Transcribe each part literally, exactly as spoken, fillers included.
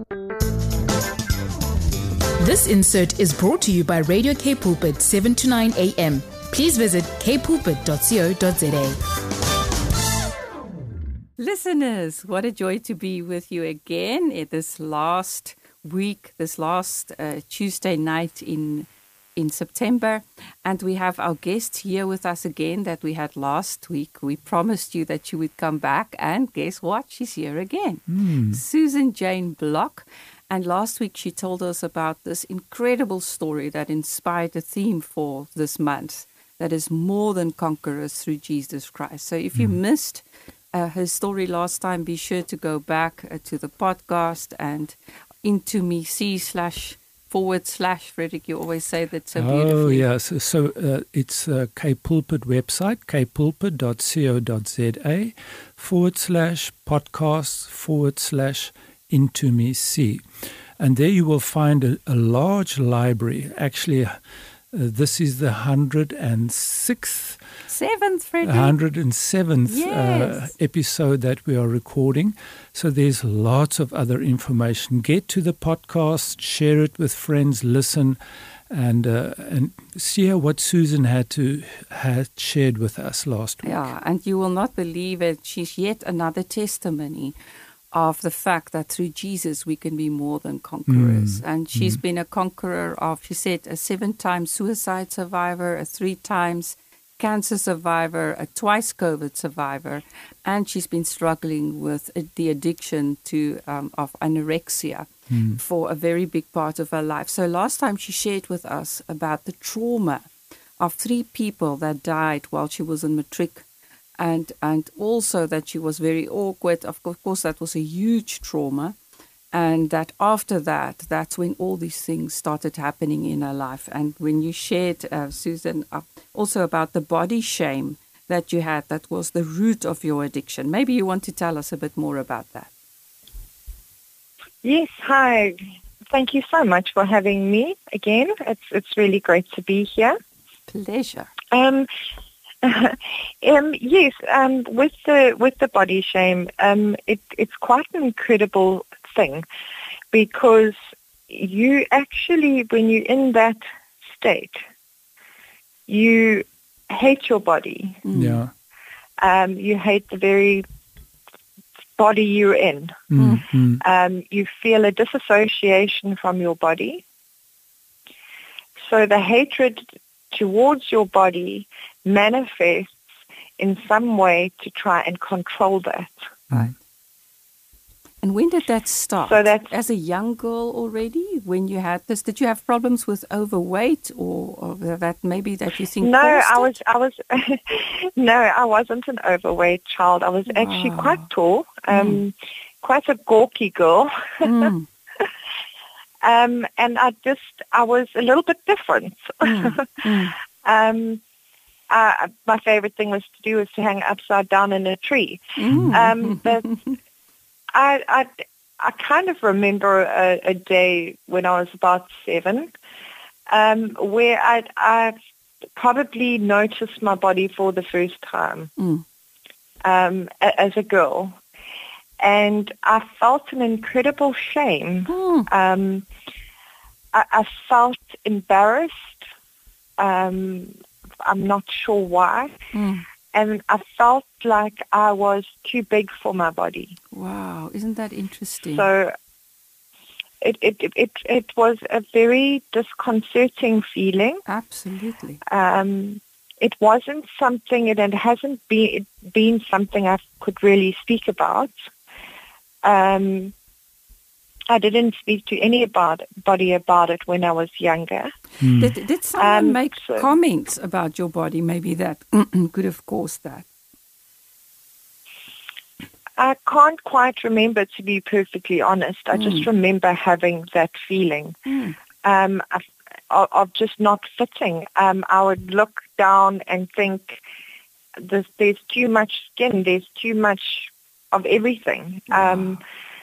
This insert is brought to you by Radio K Pulpit, seven to nine a.m. Please visit k pulpit dot co dot za. Listeners, what a joy to be with you again at this last week, this last uh, Tuesday night in in September. And we have our guest here with us again that we had last week. We promised you that you would come back, and guess what? She's here again. Mm. Susan Jane Block. And last week she told us about this incredible story that inspired the theme for this month, that is more than conquerors through Jesus Christ. So if you mm. missed uh, her story last time, be sure to go back uh, to the podcast and into me see slash forward slash, Frederick, you always say that so beautifully. Oh, yes. So, so uh, it's a K Pulpit website, k pulpit dot co dot za forward slash podcast forward slash into me see. And there you will find a, a large library. Actually, uh, this is the one hundred sixth, Seventh, Frederick. one hundred seventh Yes. uh, episode that we are recording. So there's lots of other information. Get to the podcast, share it with friends, listen, and uh, and see what Susan had to had shared with us last week. Yeah, and you will not believe it. She's yet another testimony of the fact that through Jesus we can be more than conquerors. Mm. And she's mm. been a conqueror of, she said, a seven-time suicide survivor, a three times cancer survivor, a twice COVID survivor, and she's been struggling with the addiction to um, of anorexia mm. for a very big part of her life. So last time she shared with us about the trauma of three people that died while she was in matric. And and also that she was very awkward. Of course, that was a huge trauma. And that after that, that's when all these things started happening in her life. And when you shared, uh, Susan, uh, also about the body shame that you had, that was the root of your addiction. Maybe you want to tell us a bit more about that. Yes, hi. Thank you so much for having me again. It's it's really great to be here. Pleasure. Um. um, yes, um, with the with the body shame, um, it, it's quite an incredible thing, because you actually, when you're in that state, you hate your body. Mm. Yeah. Um, you hate the very body you're in. Mm-hmm. Um, you feel a disassociation from your body. So the hatred towards your body manifests in some way to try and control that. Right. And when did that start? So that's, as a young girl already, when you had this, did you have problems with overweight, or, or that maybe that you think? No, I was, it? I was, no, I wasn't an overweight child. I was wow. actually quite tall, um, mm. quite a gawky girl. Mm. Um, and I just, I was a little bit different. Mm. Mm. um, uh, my favorite thing was to do was to hang upside down in a tree. Mm. Um, but I, I, I kind of remember a, a day when I was about seven, um, where I, I probably noticed my body for the first time, mm. um, a, as a girl. And I felt an incredible shame. Mm. Um, I, I felt embarrassed. Um, I'm not sure why. Mm. And I felt like I was too big for my body. Wow, isn't that interesting? So it it it, it was a very disconcerting feeling. Absolutely. Um, it wasn't something, it hasn't been, been something I could really speak about. Um, I didn't speak to anybody about it when I was younger. Mm. Did, did someone um, make so, comments about your body? Maybe that could have caused that. I can't quite remember, to be perfectly honest. I mm. just remember having that feeling mm. um, of, of just not fitting. Um, I would look down and think, there's, there's too much skin, there's too much of everything. Wow. Um,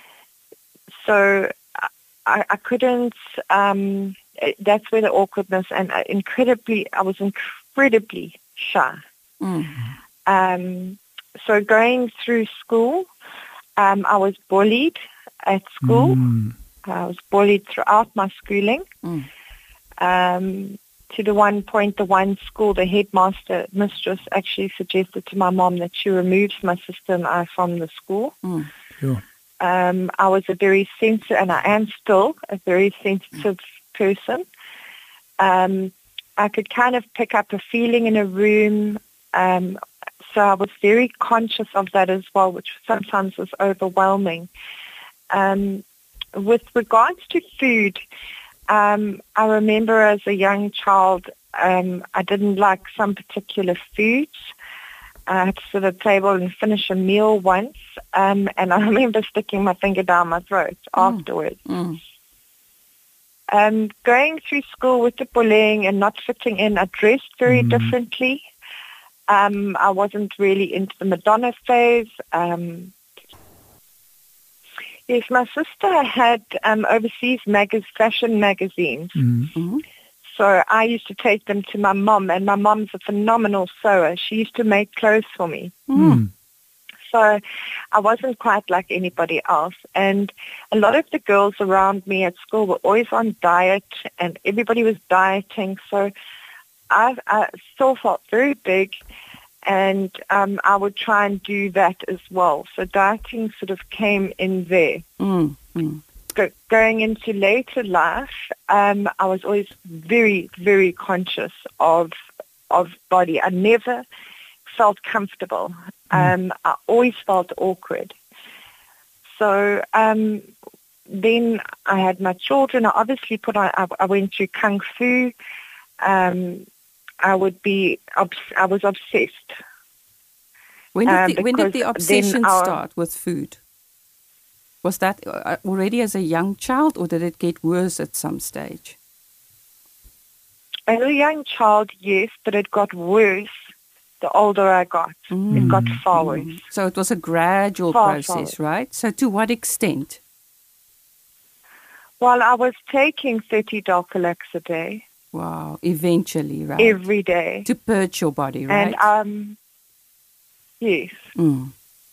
so I, I couldn't, um, that's where the awkwardness and incredibly, I was incredibly shy. Mm. Um, so going through school, um, I was bullied at school. Mm. I was bullied throughout my schooling. Mm. Um, to the one point, the one school, the headmaster, mistress, actually suggested to my mom that she removes my sister and I from the school. Mm. Sure. Um, I was a very sensitive, and I am still a very sensitive person. Um, I could kind of pick up a feeling in a room. Um, so I was very conscious of that as well, which sometimes was overwhelming. Um, with regards to food, um, I remember as a young child, um, I didn't like some particular foods. I had to sit at a table and finish a meal once, um, and I remember sticking my finger down my throat Mm. afterwards. Mm. Um, going through school with the bullying and not fitting in, I dressed very Mm. differently. Um, I wasn't really into the Madonna phase. Um, yes, my sister had um, overseas mag- fashion magazines. Mm. Mm. So I used to take them to my mom, and my mom's a phenomenal sewer. She used to make clothes for me. Mm. So I wasn't quite like anybody else. And a lot of the girls around me at school were always on diet, and everybody was dieting. So I, I still felt very big, and um, I would try and do that as well. So dieting sort of came in there. Mm. Mm. Go, going into later life, um, I was always very, very conscious of of body. I never felt comfortable. Um, I always felt awkward. So um, then I had my children. I obviously put on. I, I went to kung fu. Um, I would be. Obs- I was obsessed. When did Uh, the, when did the because obsession then our- start with food? Was that uh, already as a young child, or did it get worse at some stage? As a young child, yes, but it got worse the older I got. It got far worse. Mm. So it was a gradual Far process, forward. right? So to what extent? Well, I was taking thirty Dulcolax a day, Wow, eventually, right? every day. To purge your body, right? And, um, yes. Mm.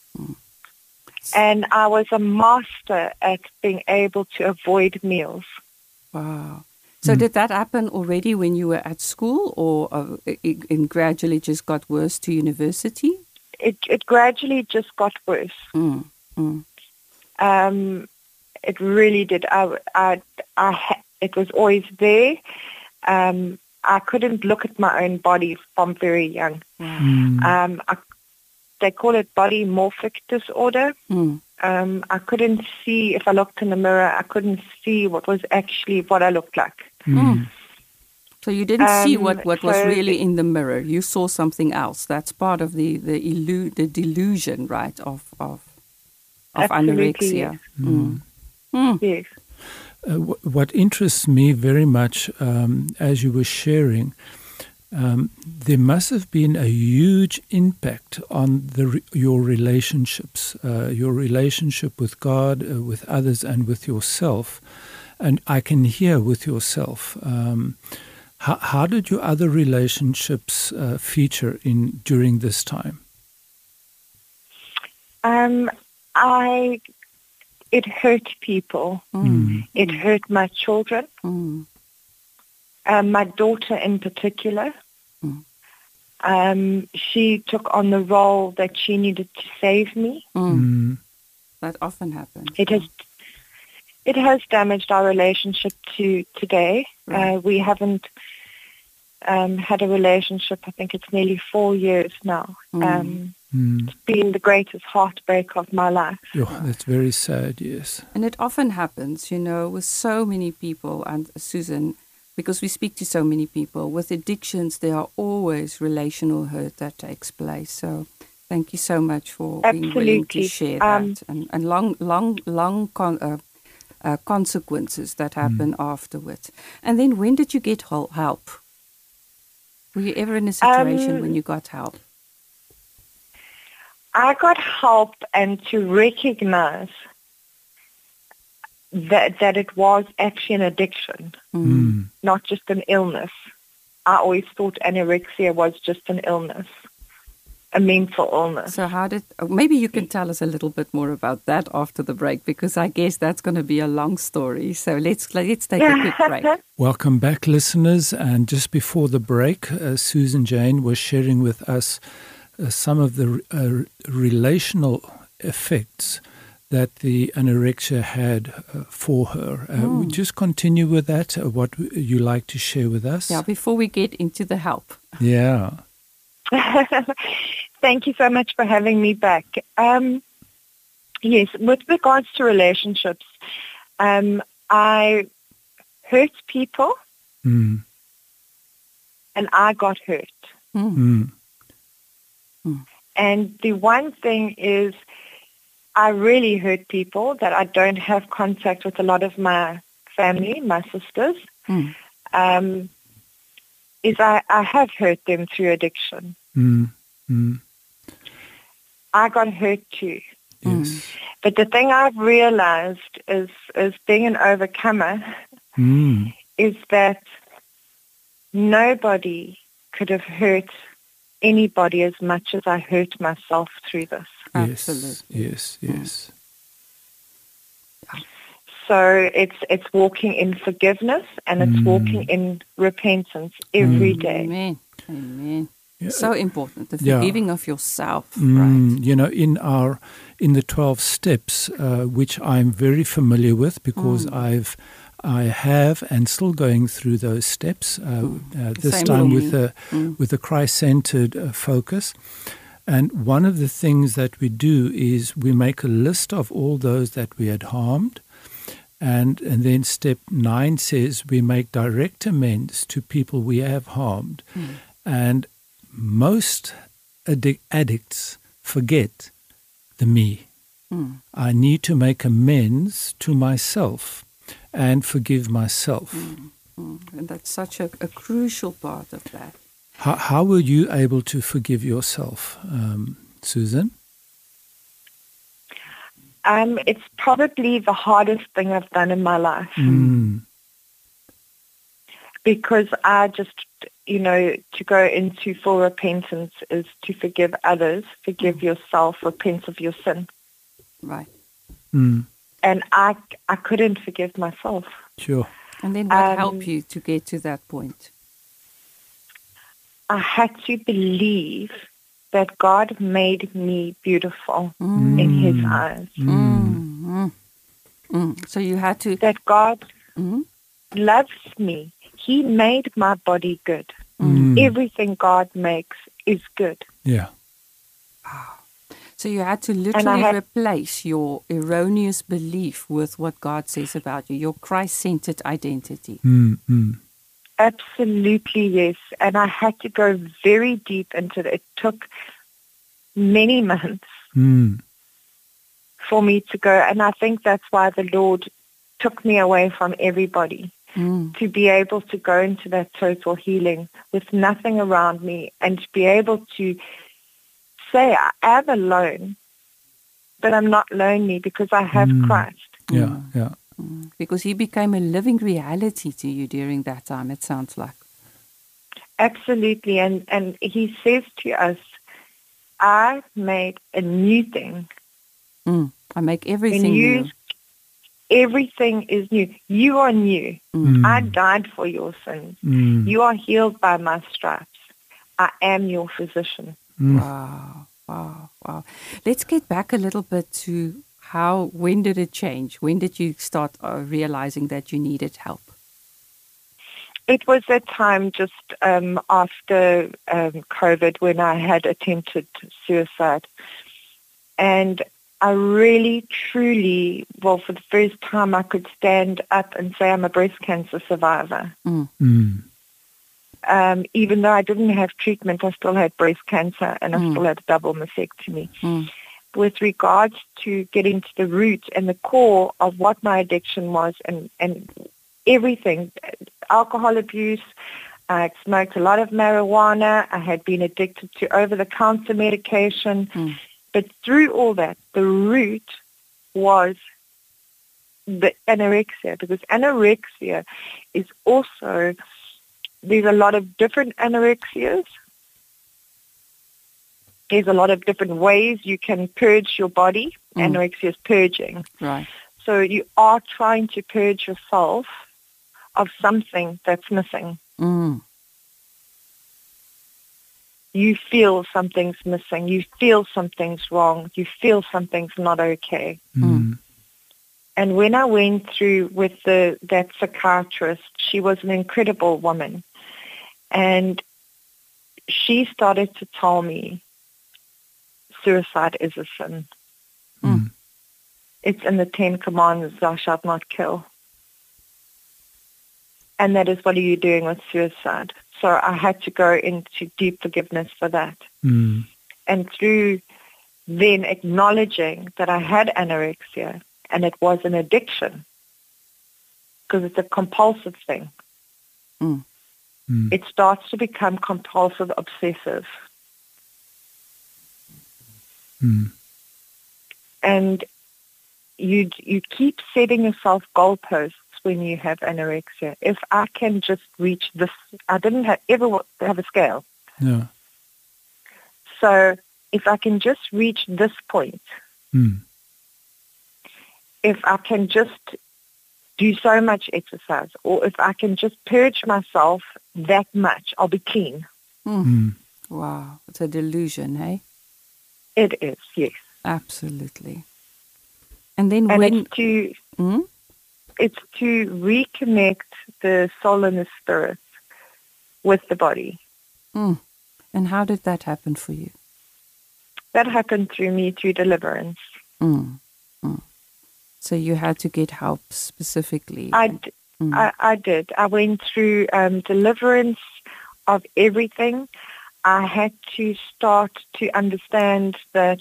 And I was a master at being able to avoid meals. Wow. So did that happen already when you were at school, or uh, it, it gradually just got worse to university? It, it gradually just got worse. Mm. Mm. Um, it really did. I, I, I, ha- it was always there. Um, I couldn't look at my own body from very young. Wow. Mm. Um, I, they call it body morphic disorder. Mm. Um, I couldn't see, if I looked in the mirror, I couldn't see what was actually what I looked like. Mm. So you didn't see Um, what, what was so really it- in the mirror. You saw something else. That's part of the the, illu- the delusion, right, of of, of Absolutely, anorexia. yes. Mm. Mm. Yes. Uh, w- what interests me very much, um, as you were sharing, um, there must have been a huge impact on the re- your relationships, uh, your relationship with God, uh, with others, and with yourself. And I can hear with yourself. Um, how, how did your other relationships uh, feature in during this time? Um, I, it hurt people. Mm. It hurt my children, Mm. um, my daughter in particular. Mm. Um, she took on the role that she needed to save me. Mm. Mm. That often happens. It has, it has damaged our relationship to today. Right. Uh, we haven't um, had a relationship. I think it's nearly four years now. Mm. Um, Mm. it's been the greatest heartbreak of my life. Oh, that's very sad, yes. And it often happens, you know, with so many people. And Susan, because we speak to so many people, with addictions, there are always relational hurt that takes place. So thank you so much for being willing to Absolutely. share Um, that. And, and long, long, long con- uh, uh, consequences that happen afterwards. And then when did you get hel- help? Were you ever in a situation Um, when you got help? I got help and to recognize that that it was actually an addiction, Mm. not just an illness. I always thought anorexia was just an illness. a mental illness. So how did, maybe you can tell us a little bit more about that after the break, because I guess that's going to be a long story. So let's let's take a quick break. Welcome back, listeners. And just before the break, uh, Susan Jane was sharing with us uh, some of the uh, relational effects that the anorexia had uh, for her. Uh, Mm. We just continue with that, uh, what you like to share with us. Yeah, before we get into the help. Yeah. Thank you so much for having me back. Um, yes, with regards to relationships, um, I hurt people Mm. and I got hurt. Mm. And the one thing is I really hurt people that I don't have contact with a lot of my family, my sisters. Mm. Um, is I, I have hurt them through addiction. Mm. Mm. I got hurt too. Yes. But the thing I've realized is, is being an overcomer Mm. is that nobody could have hurt anybody as much as I hurt myself through this. Absolutely. Yes, yes, yes. So it's it's walking in forgiveness and it's Mm. walking in repentance every day. Amen. Amen. Yeah. So important, the Yeah. forgiving of yourself, Mm, right? You know, in our in the twelve steps, uh, which I'm very familiar with because I've I have and still going through those steps. Uh, uh, this Same time for with me. a with a Christ-centered uh, focus. And one of the things that we do is we make a list of all those that we had harmed. And, and then step nine says we make direct amends to people we have harmed. Mm. And most addic- addicts forget the me. Mm. I need to make amends to myself and forgive myself. Mm. Mm. And that's such a, a crucial part of that. How, how were you able to forgive yourself, um, Susan? Um, it's probably the hardest thing I've done in my life Mm. because I just, you know, to go into full repentance is to forgive others, forgive yourself, repent of your sin. Right. Mm. And I, I couldn't forgive myself. Sure. And then what Um, helped you to get to that point? I had to believe that God made me beautiful Mm. in His eyes. Mm. Mm. Mm. So you had to... That God Mm. loves me. He made my body good. Mm. Everything God makes is good. Yeah. So you had to literally had- replace your erroneous belief with what God says about you, your Christ-centered identity. Mm. Mm. Absolutely, yes. And I had to go very deep into it. It took many months Mm. for me to go. And I think that's why the Lord took me away from everybody, Mm. to be able to go into that total healing with nothing around me and to be able to say, I am alone, but I'm not lonely because I have Mm. Christ. Yeah, yeah. Mm. Because He became a living reality to you during that time, it sounds like. Absolutely. And, and He says to us, I made a new thing. Mm. I make And everything you, new. everything is new. You are new. Mm. I died for your sins. Mm. You are healed by my stripes. I am your physician. Mm. Wow, wow, wow. Let's get back a little bit to how, when did it change? When did you start uh, realizing that you needed help? It was a time just um, after um, COVID when I had attempted suicide. And I really, truly, well, for the first time I could stand up and say I'm a breast cancer survivor. Mm. Mm. Um, even though I didn't have treatment, I still had breast cancer and I Mm. still had a double mastectomy. Mm. With regards to getting to the root and the core of what my addiction was and, and everything, alcohol abuse, I smoked a lot of marijuana, I had been addicted to over-the-counter medication, Mm. but through all that, the root was the anorexia, because anorexia is also, there's a lot of different anorexias. there's a lot of different ways you can purge your body. Mm. Anorexia is purging. Right. So you are trying to purge yourself of something that's missing. Mm. You feel something's missing. You feel something's wrong. You feel something's not okay. Mm. And when I went through with the that psychiatrist, she was an incredible woman. And she started to tell me suicide is a sin. Mm. It's in the Ten Commandments, thou shalt not kill. And that is, what are you doing with suicide? So I had to go into deep forgiveness for that. Mm. And through then acknowledging that I had anorexia and it was an addiction, because it's a compulsive thing. Mm. Mm. It starts to become compulsive obsessive. Mm. And you you keep setting yourself goalposts when you have anorexia. If I can just reach this, I didn't have, ever have a scale. Yeah. So if I can just reach this point, Mm. if I can just do so much exercise, or if I can just purge myself that much, I'll be clean. Mm. Mm. Wow. It's a delusion, hey? It is, yes. Absolutely. And then And when... it's to Mm? it's to reconnect the soul and the spirit with the body. Mm. And how did that happen for you? That happened through me through deliverance. Mm. Mm. So you had to get help specifically. I, d- Mm. I, I did. I went through um, deliverance of everything. I had to start to understand that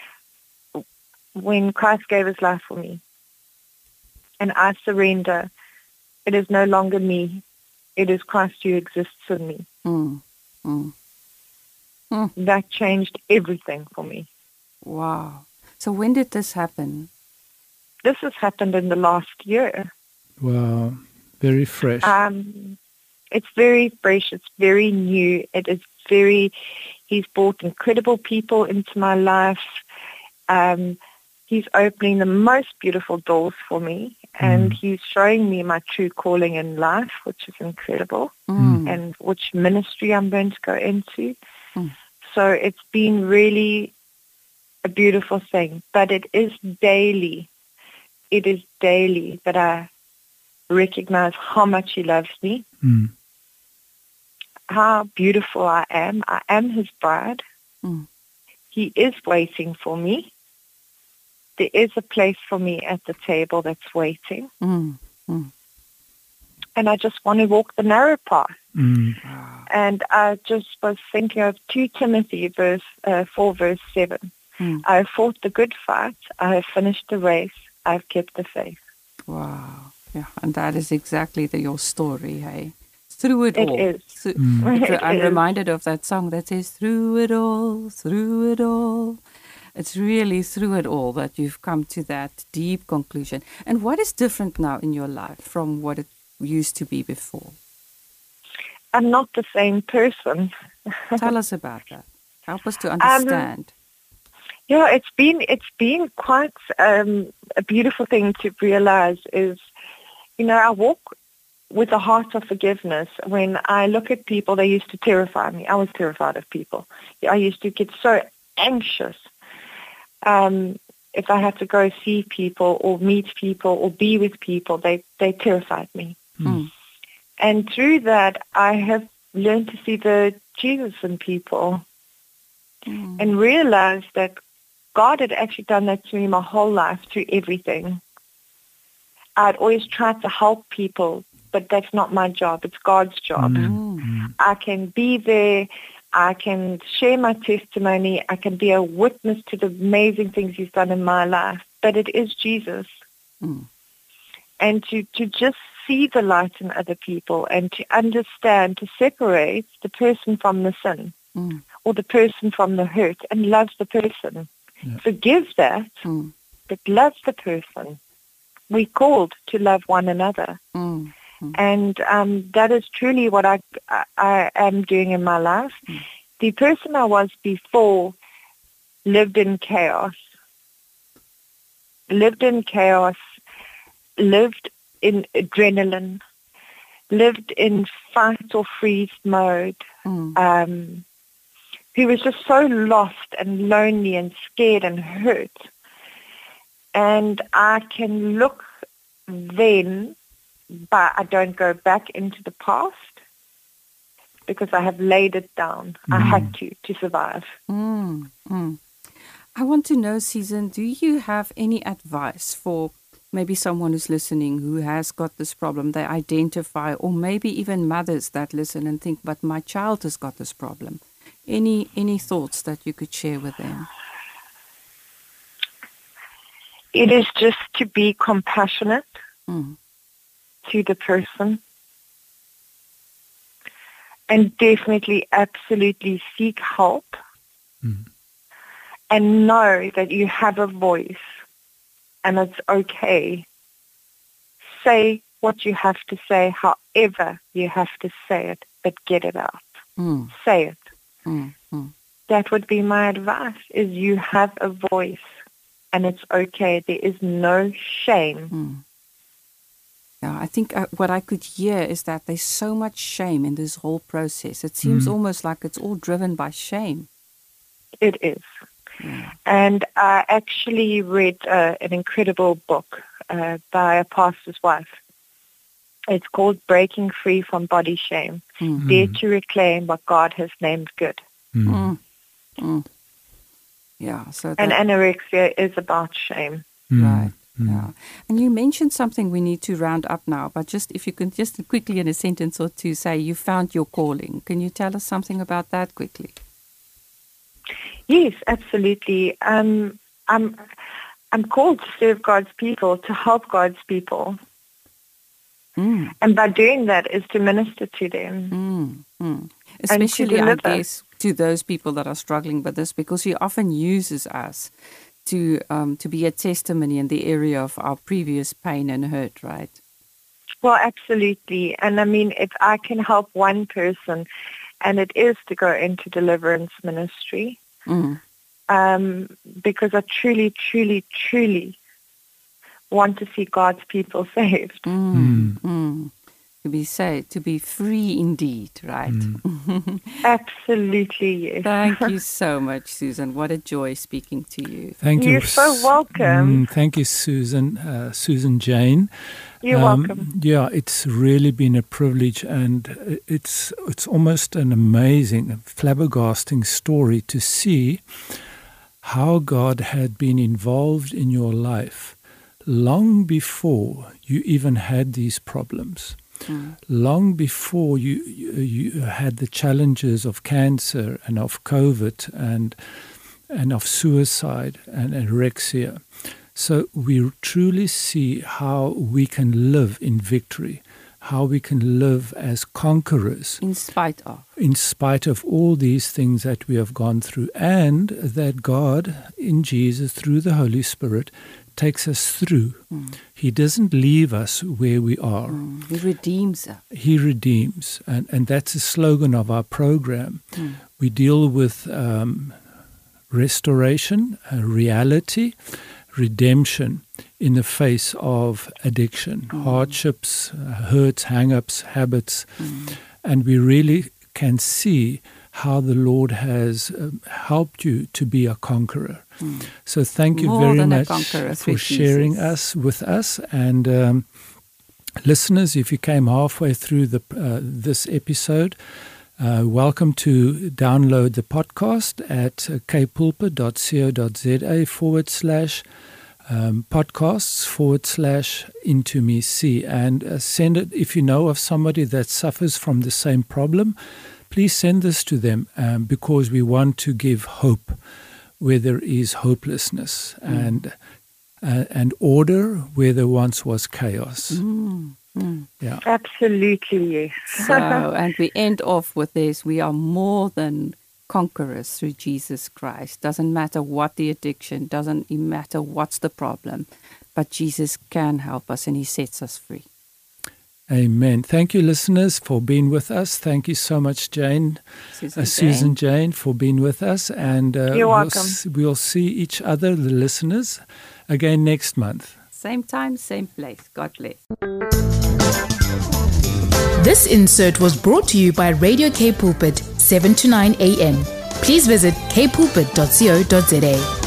when Christ gave his life for me and I surrender, it is no longer me. It is Christ who exists in me. Mm. Mm. That changed everything for me. Wow. So when did this happen? This has happened in the last year. Wow. Very fresh. Um, it's very fresh. It's very new. It is very, he's brought incredible people into my life. Um, he's opening the most beautiful doors for me. And Mm. he's showing me my true calling in life, which is incredible. Mm. And which ministry I'm going to go into. Mm. So it's been really a beautiful thing. But it is daily. It is daily that I recognize how much he loves me, Mm. how beautiful I am. I am his bride. Mm. He is waiting for me. There is a place for me at the table that's waiting. Mm. Mm. And I just want to walk the narrow path. Mm. Wow. And I just was thinking of Second Timothy verse uh, four, verse seven. Mm. I have fought the good fight. I have finished the race. I have kept the faith. Wow. Yeah, and that is exactly the, your story, hey? Through it, It all. is. Through- Mm. It I'm is. reminded of that song that says, through it all, through it all. It's really through it all that you've come to that deep conclusion. And what is different now in your life from what it used to be before? I'm not the same person. Tell us about that. Help us to understand. Yeah, it's been it's been quite um, a beautiful thing to realize is, you know, I walk with a heart of forgiveness. When I look at people, they used to terrify me. I was terrified of people. I used to get so anxious um, if I had to go see people or meet people or be with people. They they terrified me. Mm. And through that, I have learned to see the Jesus in people Mm. and realize that God had actually done that to me my whole life through everything. I'd always tried to help people, but that's not my job. It's God's job. Mm. I can be there. I can share my testimony. I can be a witness to the amazing things he's done in my life. But it is Jesus. Mm. And to, to just see the light in other people and to understand, to separate the person from the sin Mm. or the person from the hurt and love the person. Yeah. Forgive that, Mm. but love the person. We're called to love one another. Mm. And um, that is truly what I, I, I am doing in my life. Mm. The person I was before lived in chaos, lived in chaos, lived in adrenaline, lived in fight or freeze mode. Mm. Um, he was just so lost and lonely and scared and hurt. And I can look then, but I don't go back into the past because I have laid it down. Mm. I had to, to survive. Mm. Mm. I want to know, Susan, do you have any advice for maybe someone who's listening who has got this problem, they identify, or maybe even mothers that listen and think, but my child has got this problem. Any any thoughts that you could share with them? It is just to be compassionate mm. to the person, and definitely, absolutely seek help, mm. and know that you have a voice, and it's okay. Say what you have to say, however you have to say it, but get it out. Mm. Say it. Mm. Mm. That would be my advice, is you have a voice, and it's okay. There is no shame. Mm. Yeah, I think uh, what I could hear is that there's so much shame in this whole process. It seems mm. almost like it's all driven by shame. It is. Yeah. And I actually read uh, an incredible book uh, by a pastor's wife. It's called Breaking Free from Body Shame. Mm. Dare to reclaim what God has named good. Mm. Mm. Mm. Yeah. So that, and anorexia is about shame. Mm. Right. Mm. Yeah. And you mentioned something we need to round up now, but just if you can just quickly in a sentence or two say you found your calling. Can you tell us something about that quickly? Yes, absolutely. Um, I'm I'm called to serve God's people, to help God's people. Mm. And by doing that is to minister to them. Mm. Mm. Especially, I deliver. guess, to those people that are struggling with this, because He often uses us to um, to be a testimony in the area of our previous pain and hurt, right? Well, absolutely. And I mean, if I can help one person, and it is to go into deliverance ministry, Mm. um, because I truly, truly, truly want to see God's people saved. Mm. Mm. Mm. To be saved, to be free indeed, right? Mm. Absolutely, yes. Thank you so much, Susan. What a joy speaking to you. Thank you. You're so welcome. Mm, thank you, Susan. Uh, Susan Jane. You're Um, welcome. Yeah, it's really been a privilege, and it's it's almost an amazing, flabbergasting story to see how God had been involved in your life long before you even had these problems. Mm. Long before you, you you had the challenges of cancer and of COVID and and of suicide and anorexia. So we truly see how we can live in victory, how we can live as conquerors In spite of. in spite of all these things that we have gone through, and that God in Jesus through the Holy Spirit takes us through. Mm. He doesn't leave us where we are. Mm. He redeems us. He redeems, and, and that's the slogan of our program. Mm. We deal with um, restoration, uh, reality, redemption in the face of addiction, Mm. hardships, uh, hurts, hang-ups, habits, Mm. and we really can see how the Lord has um, helped you to be a conqueror. Mm. So thank you More very than a much conqueror for through sharing Jesus. us with us. And um, listeners, if you came halfway through the uh, this episode, uh, welcome to download the podcast at uh, kpulpit.co.za forward slash um, podcasts forward slash into me see, and uh, send it if you know of somebody that suffers from the same problem. Please send this to them um, because we want to give hope where there is hopelessness Mm. and uh, and order where there once was chaos. Mm. Mm. Yeah. Absolutely, yes. So, and we end off with this: we are more than conquerors through Jesus Christ. Doesn't matter what the addiction, doesn't matter what's the problem, but Jesus can help us and He sets us free. Amen. Thank you, listeners, for being with us. Thank you so much, Jane, Susan, uh, Susan Jane. Jane, for being with us. And uh, You're we'll, welcome. s- we'll see each other, the listeners, again next month. Same time, same place. God bless. This insert was brought to you by Radio K Pulpit, seven to nine a.m. Please visit k pulpit dot co dot za.